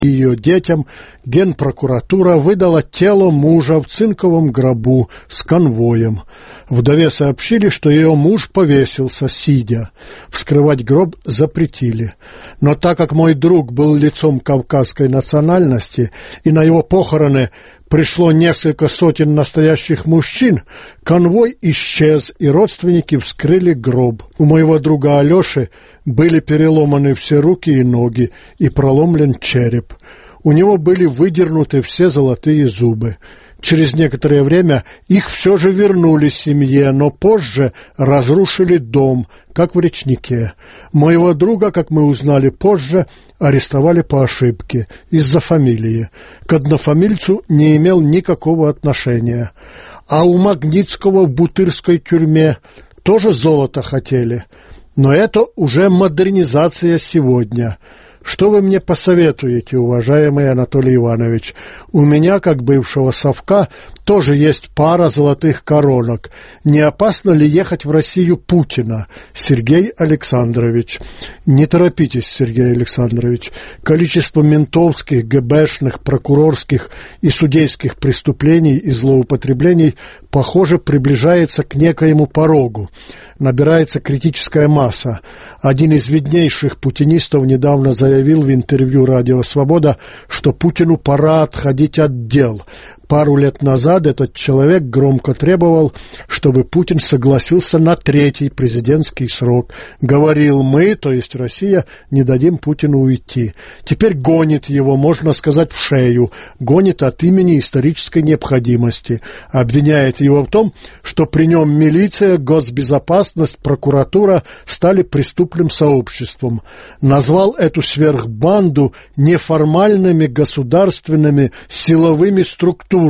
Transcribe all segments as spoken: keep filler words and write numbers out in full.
ее детям, Генпрокуратура выдала тело мужа в цинковом гробу с конвоем. Вдове сообщили, что ее муж повесился, сидя. Вскрывать гроб запретили. Но так как мой друг был лицом кавказской национальности, и на его похороны пришло несколько сотен настоящих мужчин, конвой исчез, и родственники вскрыли гроб. У моего друга Алеши были переломаны все руки и ноги и проломлен череп. У него были выдернуты все золотые зубы. Через некоторое время их все же вернули семье, но позже разрушили дом, как в Речнике. Моего друга, как мы узнали позже, арестовали по ошибке, из-за фамилии. К однофамильцу не имел никакого отношения. А у Магнитского в Бутырской тюрьме тоже золото хотели. Но это уже модернизация сегодня. Что вы мне посоветуете, уважаемый Анатолий Иванович? У меня, как бывшего совка, тоже есть пара золотых коронок. Не опасно ли ехать в Россию Путина? Сергей Александрович. Не торопитесь, Сергей Александрович. Количество ментовских, ГБшных, прокурорских и судейских преступлений и злоупотреблений, похоже, приближается к некоему порогу. Набирается критическая масса. Один из виднейших путинистов недавно заявил в интервью «Радио Свобода», что Путину пора отходить от дел. Пару лет назад этот человек громко требовал, чтобы Путин согласился на третий президентский срок. Говорил: мы, то есть Россия, не дадим Путину уйти. Теперь гонит его, можно сказать, в шею. Гонит от имени исторической необходимости. Обвиняет его в том, что при нем милиция, госбезопасность, прокуратура стали преступным сообществом. Назвал эту сверхбанду неформальными государственными силовыми структурами.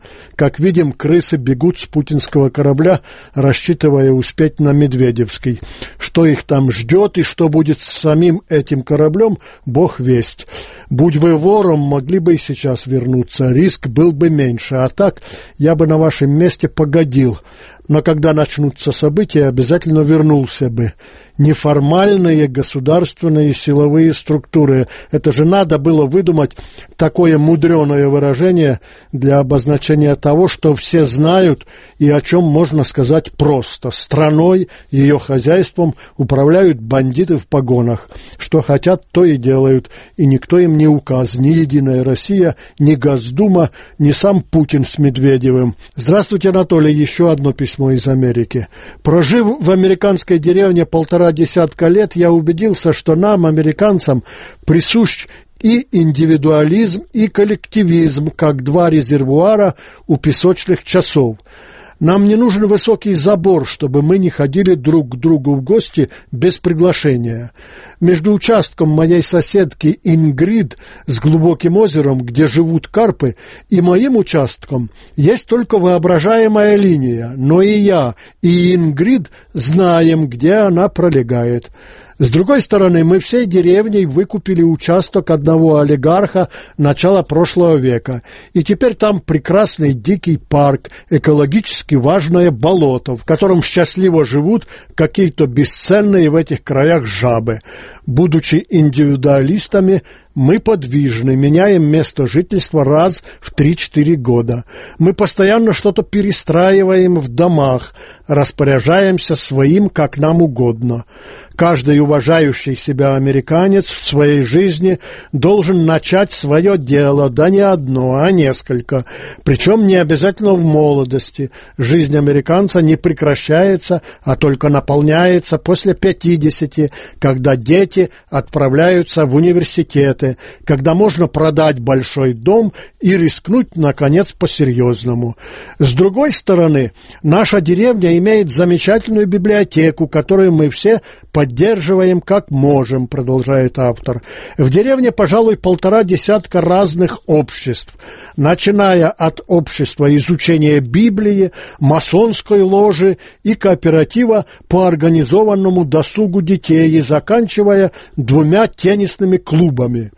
Как видим, крысы бегут с путинского корабля, рассчитывая успеть на Медведевский. Что их там ждет и что будет с самим этим кораблем, бог весть. Будь вы вором, могли бы и сейчас вернуться, риск был бы меньше, а так я бы на вашем месте погодил. Но когда начнутся события, обязательно вернулся бы. Неформальные государственные силовые структуры. Это же надо было выдумать такое мудреное выражение для обозначения того, что все знают и о чем можно сказать просто. Страной, ее хозяйством управляют бандиты в погонах. Что хотят, то и делают. И никто им не указ. Ни Единая Россия, ни Госдума, ни сам Путин с Медведевым. Здравствуйте, Анатолий. Еще одно письмо из Америки. Прожив в американской деревне полтора десятка лет, я убедился, что нам, американцам, присущ и индивидуализм, и коллективизм, как два резервуара у песочных часов. Нам не нужен высокий забор, чтобы мы не ходили друг к другу в гости без приглашения. Между участком моей соседки Ингрид с глубоким озером, где живут карпы, и моим участком есть только воображаемая линия, но и я, и Ингрид знаем, где она пролегает. С другой стороны, мы всей деревней выкупили участок одного олигарха начала прошлого века, и теперь там прекрасный дикий парк, экологически важное болото, в котором счастливо живут какие-то бесценные в этих краях жабы. Будучи индивидуалистами, мы подвижны, меняем место жительства раз в три-четыре года. Мы постоянно что-то перестраиваем в домах, распоряжаемся своим, как нам угодно. Каждый уважающий себя американец в своей жизни должен начать свое дело, да не одно, а несколько, причем не обязательно в молодости. Жизнь американца не прекращается, а только наполняется после пятидесяти, когда дети отправляются в университеты, когда можно продать большой дом и рискнуть, наконец, по-серьезному. С другой стороны, наша деревня имеет замечательную библиотеку, которую мы все поддерживаем как можем, продолжает автор. В деревне, пожалуй, полтора десятка разных обществ, начиная от общества изучения Библии, масонской ложи и кооператива по организованному досугу детей и заканчивая двумя теннисными клубами.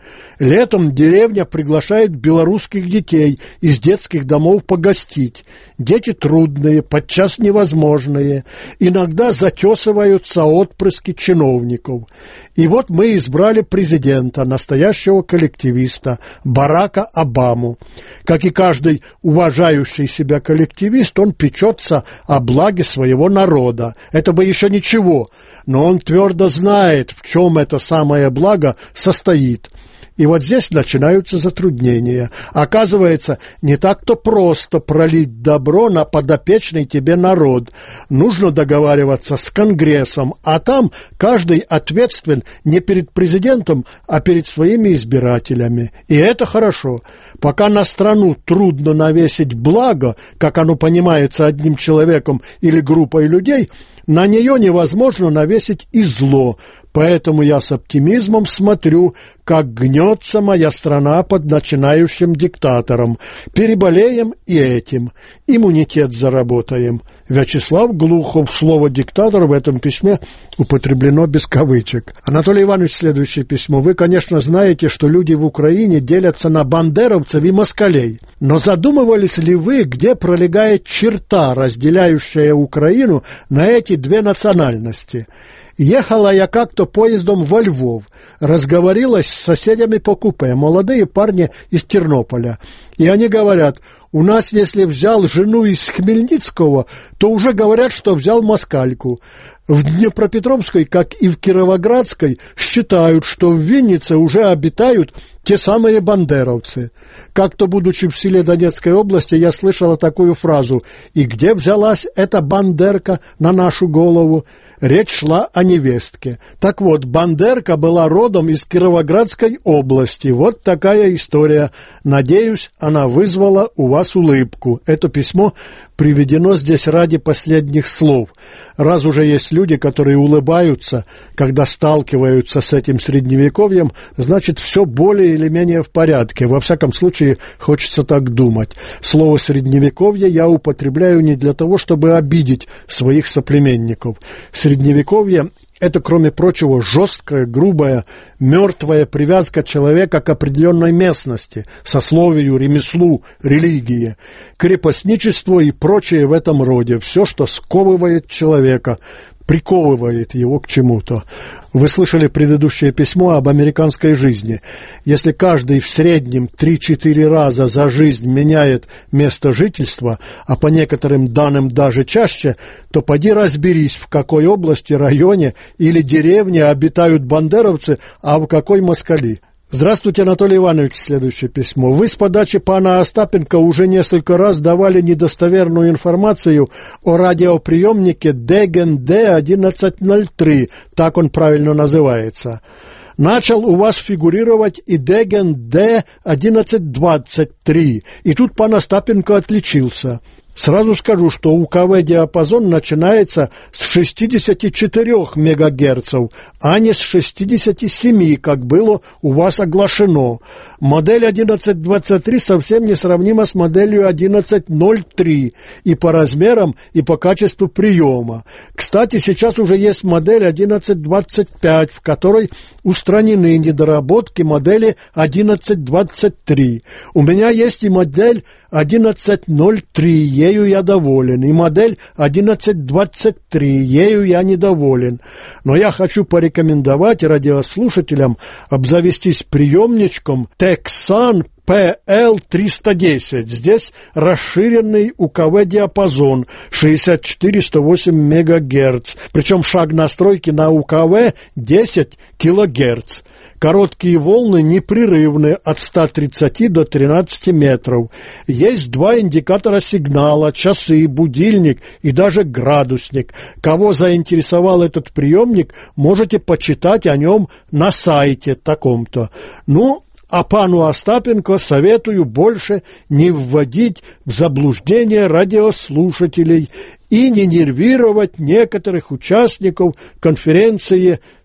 Летом деревня приглашает белорусских детей из детских домов погостить. Дети трудные, подчас невозможные. Иногда затесываются отпрыски чиновников. И вот мы избрали президента, настоящего коллективиста, Барака Обаму. Как и каждый уважающий себя коллективист, он печется о благе своего народа. Это бы еще ничего, но он твердо знает, в чем это самое благо состоит. И вот здесь начинаются затруднения. Оказывается, не так-то просто пролить добро на подопечный тебе народ. Нужно договариваться с Конгрессом, а там каждый ответственен не перед президентом, а перед своими избирателями. И это хорошо. Пока на страну трудно навесить благо, как оно понимается одним человеком или группой людей, на нее невозможно навесить и зло. Поэтому я с оптимизмом смотрю, как гнется моя страна под начинающим диктатором. Переболеем и этим. Иммунитет заработаем. Вячеслав Глухов. Слово «диктатор» в этом письме употреблено без кавычек. Анатолий Иванович, следующее письмо. Вы, конечно, знаете, что люди в Украине делятся на бандеровцев и москалей. Но задумывались ли вы, где пролегает черта, разделяющая Украину на эти две национальности? Ехала я как-то поездом во Львов, разговорилась с соседями по купе, молодые парни из Тернополя, и они говорят: у нас, если взял жену из Хмельницкого, то уже говорят, что взял москальку. В Днепропетровской, как и в Кировоградской, считают, что в Виннице уже обитают те самые бандеровцы. Как-то, будучи в селе Донецкой области, я слышала такую фразу: «И где взялась эта бандерка на нашу голову?» Речь шла о невестке. Так вот, бандерка была родом из Кировоградской области. Вот такая история. Надеюсь, она вызвала у вас улыбку. Это письмо приведено здесь ради последних слов. Раз уже есть люди, которые улыбаются, когда сталкиваются с этим средневековьем, значит, все более или менее в порядке. Во всяком случае, хочется так думать. Слово «средневековье» я употребляю не для того, чтобы обидеть своих соплеменников. Средневековье – это, кроме прочего, жесткая, грубая, мертвая привязка человека к определенной местности, сословию, ремеслу, религии, крепостничество и прочее в этом роде. Все, что сковывает человека, приковывает его к чему-то. Вы слышали предыдущее письмо об американской жизни. Если каждый в среднем три-четыре раза за жизнь меняет место жительства, а по некоторым данным даже чаще, то поди разберись, в какой области, районе или деревне обитают бандеровцы, а в какой москали. Здравствуйте, Анатолий Иванович, следующее письмо. Вы с подачи пана Остапенко уже несколько раз давали недостоверную информацию о радиоприемнике Деген Д одиннадцать ноль три, так он правильно называется. Начал у вас фигурировать и Деген Д одиннадцать двадцать три, и тут пан Остапенко отличился. Сразу скажу, что УКВ-диапазон начинается с шестидесяти четырёх мегагерцев, а не с шестидесяти семи, как было у вас оглашено. Модель одиннадцать двадцать три совсем несравнима с моделью одиннадцать ноль три и по размерам, и по качеству приема. Кстати, сейчас уже есть модель одиннадцать двадцать пять, в которой устранены недоработки модели одиннадцать двадцать три. У меня есть и модель одиннадцать ноль три, ею я доволен, и модель одиннадцать двадцать три, ею я недоволен. Но я хочу порекомендовать радиослушателям обзавестись приемничком Texan пи эл триста десять. Здесь расширенный УКВ-диапазон шестьдесят четыре — сто восемь мегагерц, причем шаг настройки на УКВ десять килогерц. Короткие волны непрерывны от ста тридцати до тринадцати метров. Есть два индикатора сигнала, часы, будильник и даже градусник. Кого заинтересовал этот приемник, можете почитать о нем на сайте таком-то. Ну, а пану Остапенко советую больше не вводить в заблуждение радиослушателей и не нервировать некоторых участников конференции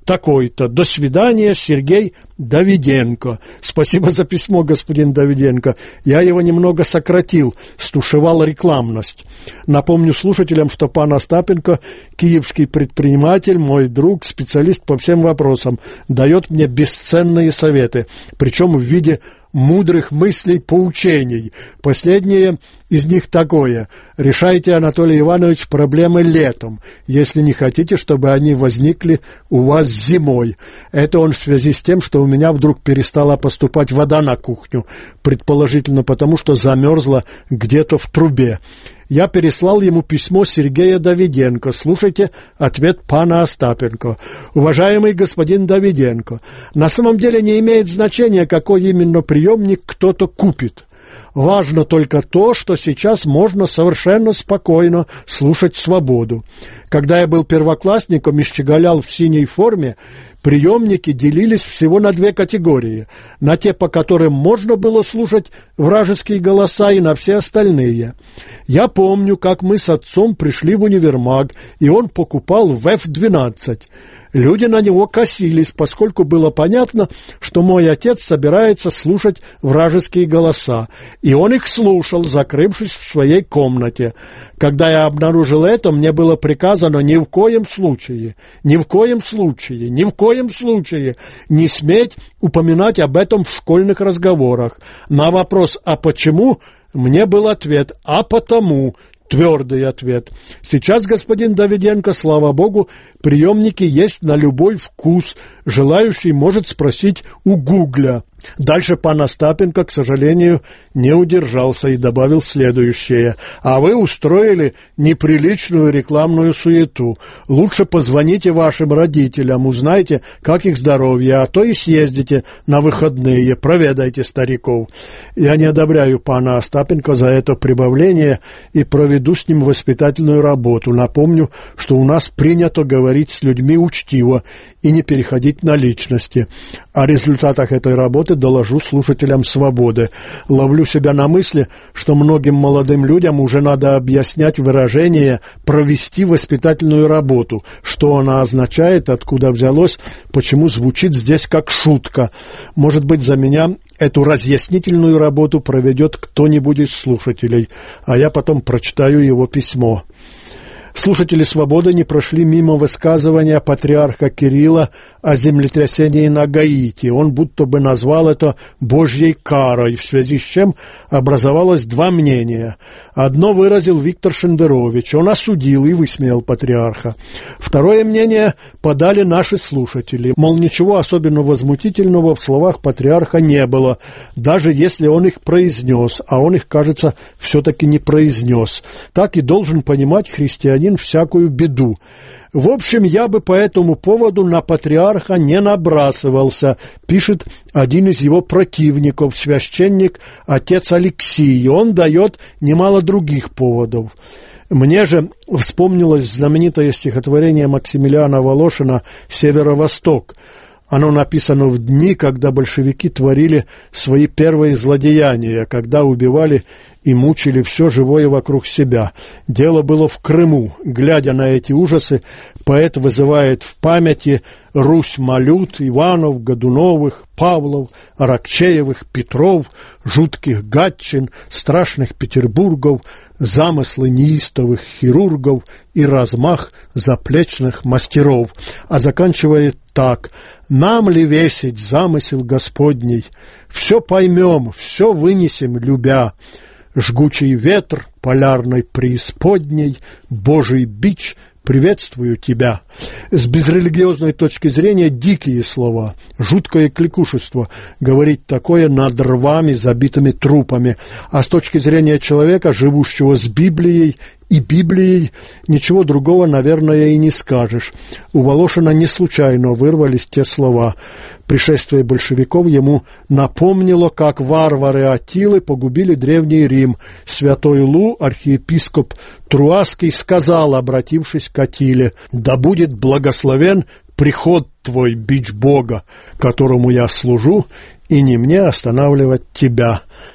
такой-то. До свидания, Сергей Давиденко. Спасибо за письмо, господин Давиденко. Я его немного сократил, стушевал рекламность. Напомню слушателям, что пан Остапенко, киевский предприниматель, мой друг, специалист по всем вопросам, дает мне бесценные советы, причем в виде мудрых мыслей, поучений. Последнее из них такое: решайте, Анатолий Иванович, проблемы летом, если не хотите, чтобы они возникли у вас зимой. Это он в связи с тем, что у меня вдруг перестала поступать вода на кухню, предположительно потому, что замерзла где-то в трубе. Я переслал ему письмо Сергея Давиденко. Слушайте ответ пана Остапенко. Уважаемый господин Давиденко, на самом деле не имеет значения, какой именно приемник кто-то купит. Важно только то, что сейчас можно совершенно спокойно слушать свободу. Когда я был первоклассником и щеголял в синей форме, приемники делились всего на две категории: на те, по которым можно было слушать вражеские голоса, и на все остальные. Я помню, как мы с отцом пришли в универмаг, и он покупал в эф двенадцать. Люди на него косились, поскольку было понятно, что мой отец собирается слушать вражеские голоса, и он их слушал, закрывшись в своей комнате. Когда я обнаружил это, мне было приказано ни в коем случае, ни в коем случае, ни в коем случае не сметь упоминать об этом в школьных разговорах. На вопрос «а почему?» мне был ответ «а потому». Твердый ответ. Сейчас, господин Давиденко, слава богу, приемники есть на любой вкус. Желающий может спросить у Гугля. Дальше пан Остапенко, к сожалению, не удержался и добавил следующее. А вы устроили неприличную рекламную суету. Лучше позвоните вашим родителям, узнайте, как их здоровье, а то и съездите на выходные, проведайте стариков. Я не одобряю пана Остапенко за это прибавление и проведу с ним воспитательную работу. Напомню, что у нас принято говорить с людьми учтиво и не переходить на личности. О результатах этой работы доложу слушателям «Свободы». Ловлю себя на мысли, что многим молодым людям уже надо объяснять выражение «провести воспитательную работу», что она означает, откуда взялось, почему звучит здесь как шутка. Может быть, за меня эту разъяснительную работу проведет кто-нибудь из слушателей, а я потом прочитаю его письмо. Слушатели «Свободы» не прошли мимо высказывания патриарха Кирилла о землетрясении на Гаити. Он будто бы назвал это «божьей карой», в связи с чем образовалось два мнения. Одно выразил Виктор Шендерович. Он осудил и высмеял патриарха. Второе мнение подали наши слушатели. Мол, ничего особенно возмутительного в словах патриарха не было, даже если он их произнес, а он их, кажется, все-таки не произнес. Так и должен понимать христианин всякую беду. В общем, я бы по этому поводу на патриарха не набрасывался, пишет один из его противников, священник отец Алексий. Он дает немало других поводов. Мне же вспомнилось знаменитое стихотворение Максимилиана Волошина «Северо-Восток». Оно написано в дни, когда большевики творили свои первые злодеяния, когда убивали и мучили все живое вокруг себя. Дело было в Крыму. Глядя на эти ужасы, поэт вызывает в памяти Русь Малют, Иванов, Годуновых, Павлов, Аракчеевых, Петров, жутких Гатчин, страшных Петербургов, замыслы неистовых хирургов и размах заплечных мастеров. А заканчивает так: «Нам ли весить замысел Господний? Все поймем, все вынесем, любя. Жгучий ветр полярной преисподней, Божий бич, приветствую тебя». С безрелигиозной точки зрения дикие слова, жуткое кликушество говорить такое над рвами, забитыми трупами, а с точки зрения человека, живущего с Библией и Библией, ничего другого, наверное, и не скажешь. У Волошина не случайно вырвались те слова. Пришествие большевиков ему напомнило, как варвары Аттилы погубили Древний Рим. Святой Лу, архиепископ Труаский, сказал, обратившись к Аттиле: «Да будет благословен приход твой, бич Бога, которому я служу, и не мне останавливать тебя».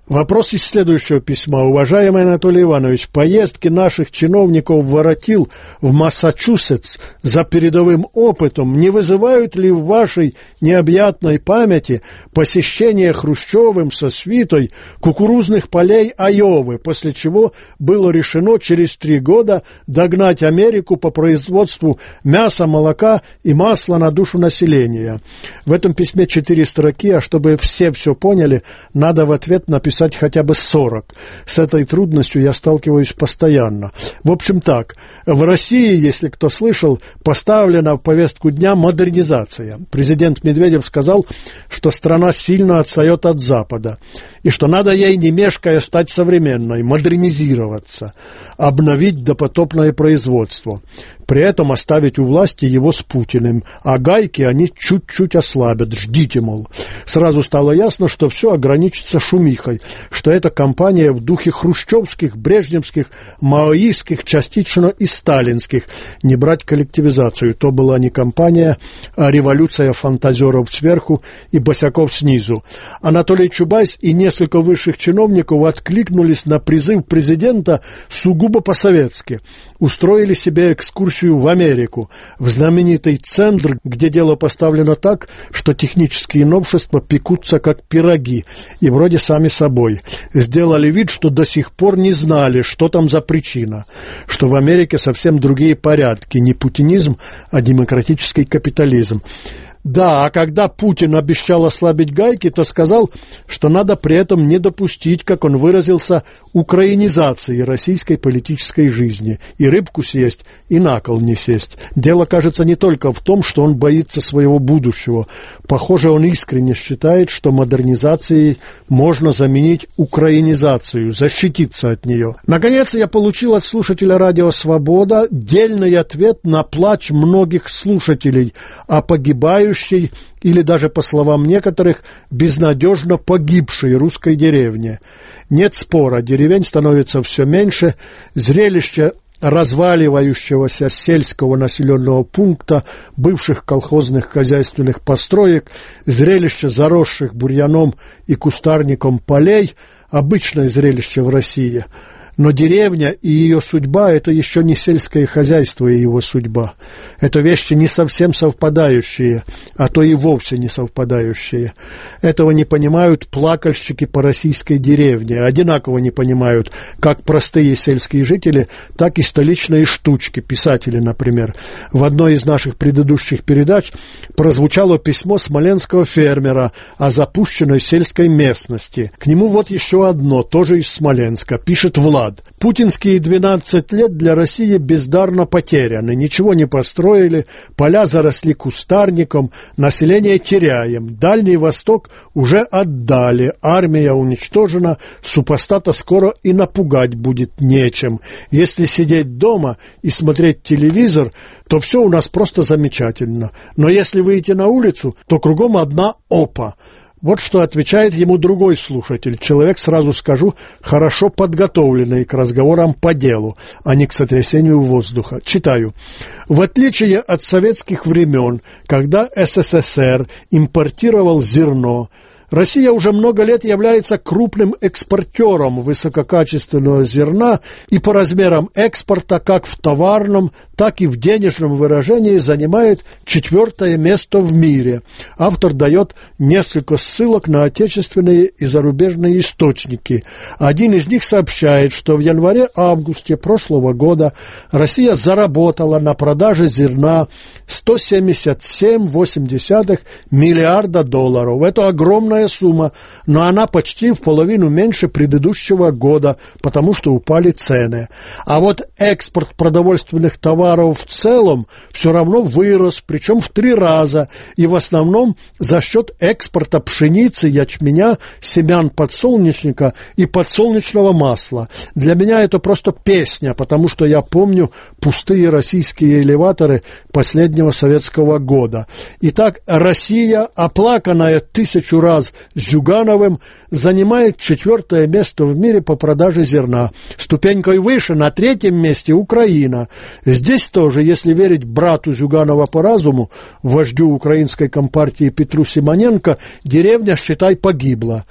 Вопрос из следующего письма. Уважаемый Анатолий Иванович, поездки наших чиновников воротил в Массачусетс за передовым опытом не вызывают ли в вашей необъятной памяти посещение Хрущевым со свитой кукурузных полей Айовы, после чего было решено через три года догнать Америку по производству мяса, молока и масла на душу населения? В этом письме четыре строки, а чтобы все все поняли, надо в ответ написать хотя бы сорок. С этой трудностью я сталкиваюсь постоянно. В общем так, в России, если кто слышал, поставлена в повестку дня модернизация. Президент Медведев сказал, что страна сильно отстает от Запада, и что надо ей, не мешкая, стать современной, модернизироваться, обновить допотопное производство. При этом оставить у власти его с Путиным, а гайки они чуть-чуть ослабят, ждите, мол. Сразу стало ясно, что все ограничится шумихой, что это кампания в духе хрущевских, брежневских, маоистских, частично и сталинских. Не брать коллективизацию, то была не кампания, а революция фантазеров сверху и босяков снизу. Анатолий Чубайс и несколько высших чиновников откликнулись на призыв президента сугубо по-советски. Устроили себе экскурсию в Америку, в знаменитый центр, где дело поставлено так, что технические новшества пекутся как пироги, и вроде сами собой. Сделали вид, что до сих пор не знали, что там за причина, что в Америке совсем другие порядки, не путинизм, а демократический капитализм. Да, а когда Путин обещал ослабить гайки, то сказал, что надо при этом не допустить, как он выразился, украинизации российской политической жизни, и рыбку съесть, и на кол не сесть. Дело, кажется, не только в том, что он боится своего будущего. Похоже, он искренне считает, что модернизацией можно заменить украинизацию, защититься от нее. Наконец, я получил от слушателя радио «Свобода» дельный ответ на плач многих слушателей о погибающей или даже, по словам некоторых, безнадежно погибшей русской деревне. Нет спора, деревень становится все меньше, зрелище разваливающегося сельского населенного пункта, бывших колхозных хозяйственных построек, зрелище заросших бурьяном и кустарником полей, обычное зрелище в России. Но деревня и ее судьба – это еще не сельское хозяйство и его судьба. Это вещи не совсем совпадающие, а то и вовсе не совпадающие. Этого не понимают плакальщики по российской деревне, одинаково не понимают как простые сельские жители, так и столичные штучки, писатели, например. В одной из наших предыдущих передач прозвучало письмо смоленского фермера о запущенной сельской местности. К нему вот еще одно, тоже из Смоленска, пишет Влад. Путинские двенадцать лет для России бездарно потеряны, ничего не построили, поля заросли кустарником, население теряем, Дальний Восток уже отдали, армия уничтожена, супостата скоро и напугать будет нечем. Если сидеть дома и смотреть телевизор, то все у нас просто замечательно, но если выйти на улицу, то кругом одна опа. Вот что отвечает ему другой слушатель, человек, сразу скажу, хорошо подготовленный к разговорам по делу, а не к сотрясению воздуха. Читаю. В отличие от советских времен, когда СССР импортировал зерно, Россия уже много лет является крупным экспортером высококачественного зерна и по размерам экспорта как в товарном, так и в денежном выражении занимает четвертое место в мире. Автор дает несколько ссылок на отечественные и зарубежные источники. Один из них сообщает, что в январе-августе прошлого года Россия заработала на продаже зерна сто семьдесят семь целых восемь десятых миллиарда долларов. Это огромная сумма, но она почти в половину меньше предыдущего года, потому что упали цены. А вот экспорт продовольственных товаров в целом все равно вырос, причем в три раза, и в основном за счет экспорта пшеницы, ячменя, семян подсолнечника и подсолнечного масла. Для меня это просто песня, потому что я помню пустые российские элеваторы последнего советского года. Итак, Россия, оплаканная тысячу раз Зюгановым, занимает четвертое место в мире по продаже зерна. Ступенькой выше, на третьем месте, Украина. Здесь тоже, если верить брату Зюганова по разуму, вождю украинской компартии Петру Симоненко, деревня, считай, погибла.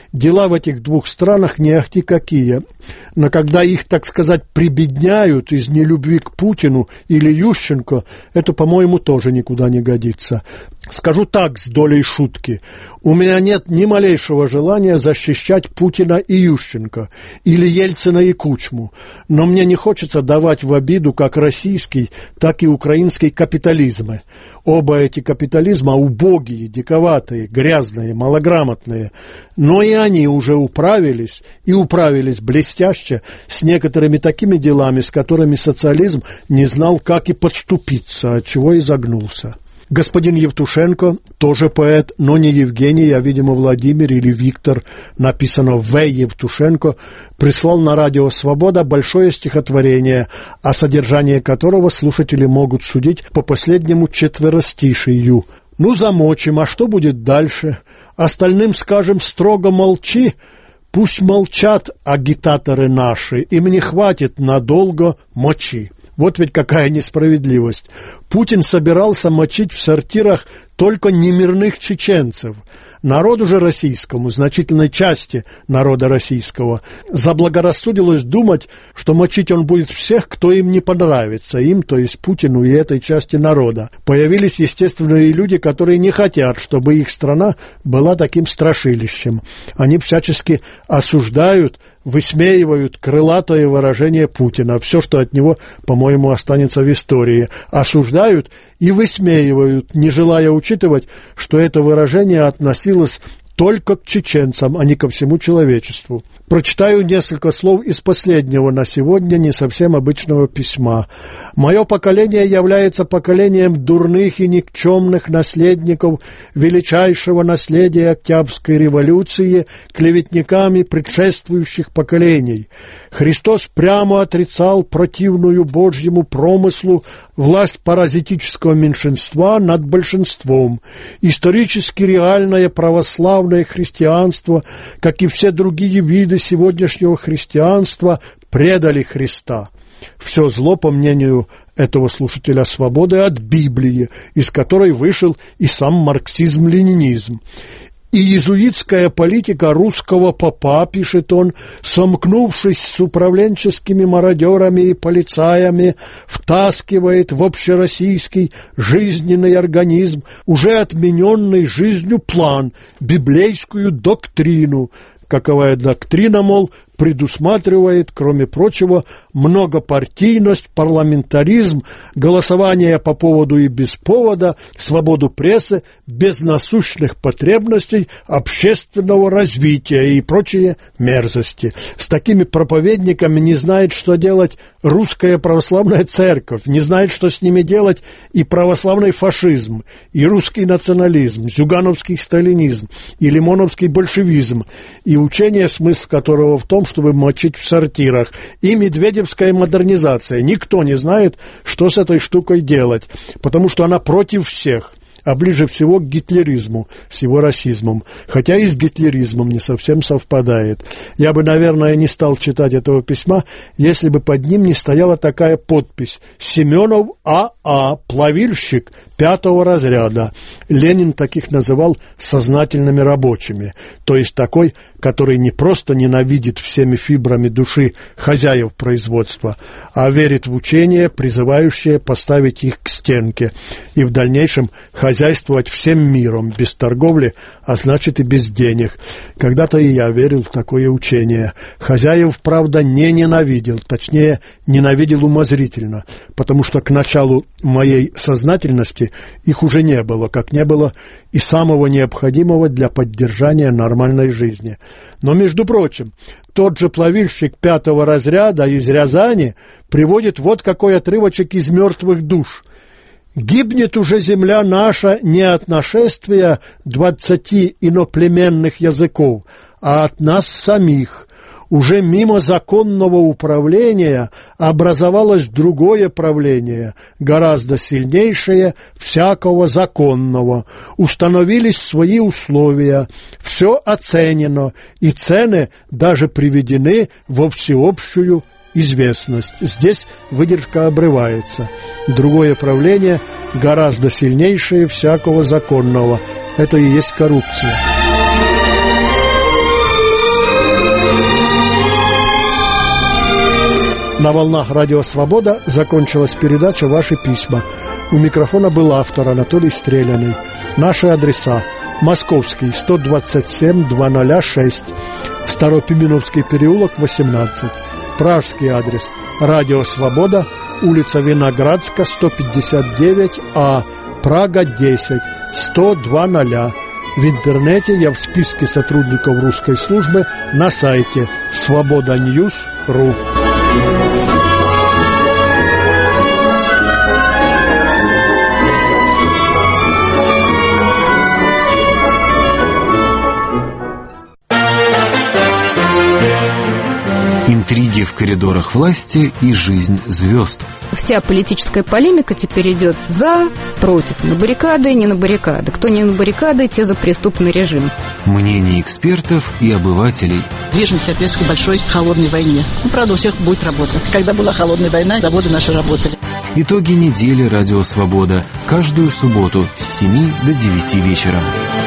Дела в этих двух странах не ахти какие. Но когда их, так сказать, прибедняют из нелюбви к Путину или Ющенко, это, по-моему, тоже никуда не годится. Скажу так, с долей шутки. У меня нет ни малейшего желания защищать Путина и Ющенко, или Ельцина и Кучму, но мне не хочется давать в обиду как российский, так и украинский капитализмы. Оба эти капитализма убогие, диковатые, грязные, малограмотные, но и они уже управились, и управились блестяще с некоторыми такими делами, с которыми социализм не знал, как и подступиться, отчего и загнулся. Господин Евтушенко, тоже поэт, но не Евгений, а, видимо, Владимир или Виктор, написано В. Евтушенко, прислал на радио «Свобода» большое стихотворение, о содержании которого слушатели могут судить по последнему четверостишию. Ну, замочим, а что будет дальше? Остальным скажем строго молчи, пусть молчат агитаторы наши, им не хватит надолго мочи. Вот ведь какая несправедливость. Путин собирался мочить в сортирах только немирных чеченцев. Народу же российскому, значительной части народа российского, заблагорассудилось думать, что мочить он будет всех, кто им не понравится, им, то есть Путину и этой части народа. Появились, естественно, и люди, которые не хотят, чтобы их страна была таким страшилищем. Они всячески осуждают, высмеивают крылатое выражение Путина, все, что от него, по-моему, останется в истории, осуждают и высмеивают, не желая учитывать, что это выражение относилось только к чеченцам, а не ко всему человечеству. Прочитаю несколько слов из последнего на сегодня не совсем обычного письма. «Мое поколение является поколением дурных и никчемных наследников величайшего наследия Октябрьской революции, клеветниками предшествующих поколений. Христос прямо отрицал противную Божьему промыслу власть паразитического меньшинства над большинством. Исторически реальное православное христианство, как и все другие виды сегодняшнего христианства, предали Христа». Все зло, по мнению этого слушателя «Свободы», от Библии, из которой вышел и сам марксизм-ленинизм. И иезуитская политика русского попа, пишет он, сомкнувшись с управленческими мародерами и полицаями, втаскивает в общероссийский жизненный организм уже отмененный жизнью план, библейскую доктрину. Каковая доктрина, мол, предусматривает, кроме прочего, многопартийность, парламентаризм, голосование по поводу и без повода, свободу прессы, без насущных потребностей общественного развития и прочие мерзости. С такими проповедниками не знает, что делать русская православная церковь, не знает, что с ними делать и православный фашизм, и русский национализм, зюгановский сталинизм, и лимоновский большевизм, и учение, смысл которого в том, чтобы мочить в сортирах, и медведевская модернизация. Никто не знает, что с этой штукой делать, потому что она против всех, а ближе всего к гитлеризму с его расизмом, хотя и с гитлеризмом не совсем совпадает. Я бы, наверное, не стал читать этого письма, если бы под ним не стояла такая подпись: «Семенов А А, плавильщик пятого разряда». Ленин таких называл сознательными рабочими, то есть такой, который не просто ненавидит всеми фибрами души хозяев производства, а верит в учение, призывающее поставить их к стенке и в дальнейшем хозяйствовать всем миром, без торговли, а значит и без денег. Когда-то и я верил в такое учение. Хозяев, правда, не ненавидел, точнее, ненавидел умозрительно, потому что к началу моей сознательности их уже не было, как не было и самого необходимого для поддержания нормальной жизни. Но, между прочим, тот же плавильщик пятого разряда из Рязани приводит вот какой отрывочек из «Мертвых душ». «Гибнет уже земля наша не от нашествия двадцати иноплеменных языков, а от нас самих. Уже мимо законного управления образовалось другое правление, гораздо сильнейшее всякого законного. Установились свои условия, все оценено, и цены даже приведены во всеобщую известность». Здесь выдержка обрывается. Другое правление, гораздо сильнейшее всякого законного. Это и есть коррупция. На волнах Радио Свобода закончилась передача «Ваши письма». У микрофона был автор Анатолий Стреляный. Наши адреса: Московский, сто двадцать семь, двести шесть, Старопименовский переулок, восемнадцать. Пражский адрес: Радио Свобода, улица Виноградска, сто пятьдесят девять А, Прага, десять, сто два ноль. В интернете я в списке сотрудников русской службы на сайте свобода ньюс точка ру. Интриги в коридорах власти и жизнь звезд. Вся политическая полемика теперь идет за, против, на баррикады, не на баррикады. Кто не на баррикады, те за преступный режим. Мнения экспертов и обывателей. Движемся, опять, к большой холодной войне. Ну, правда, у всех будет работа. Когда была холодная война, заводы наши работали. Итоги недели «Радио Свобода». Каждую субботу с семи до девяти вечера.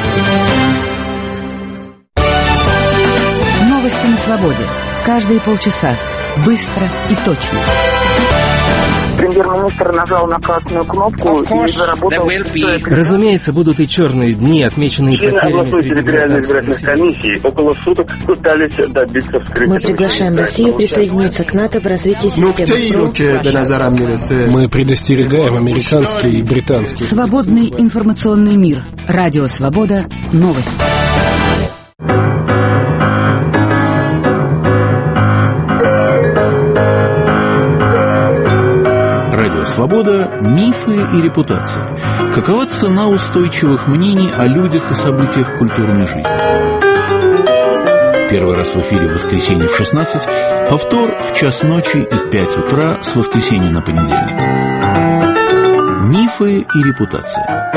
Новости на свободе. Каждые полчаса. Быстро и точно. Премьер-министр нажал на красную кнопку и заработал... Разумеется, будут и черные дни, отмеченные потерями среди гражданских комиссии. Около суток пытались добиться вскрытия. Мы приглашаем Россию присоединиться к НАТО в развитии системы ПРО. Мы предостерегаем американские и британские. Свободный информационный мир. Радио Свобода. Новости. Свобода, мифы и репутация. Какова цена устойчивых мнений о людях и событиях культурной жизни? Первый раз в эфире в воскресенье в шестнадцать, повтор в час ночи и пять утра с воскресенья на понедельник. Мифы и репутация.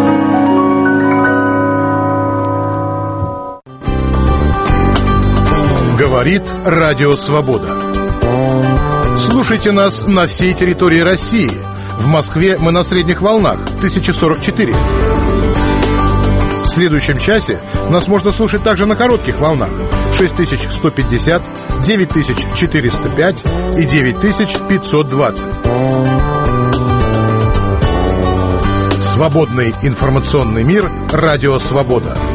Говорит Радио Свобода. Слушайте нас на всей территории России. В Москве мы на средних волнах тысяча сорок четыре. В следующем часе нас можно слушать также на коротких волнах шесть тысяч сто пятьдесят, девять тысяч четыреста пять и девять тысяч пятьсот двадцать. Свободный информационный мир. Радио Свобода.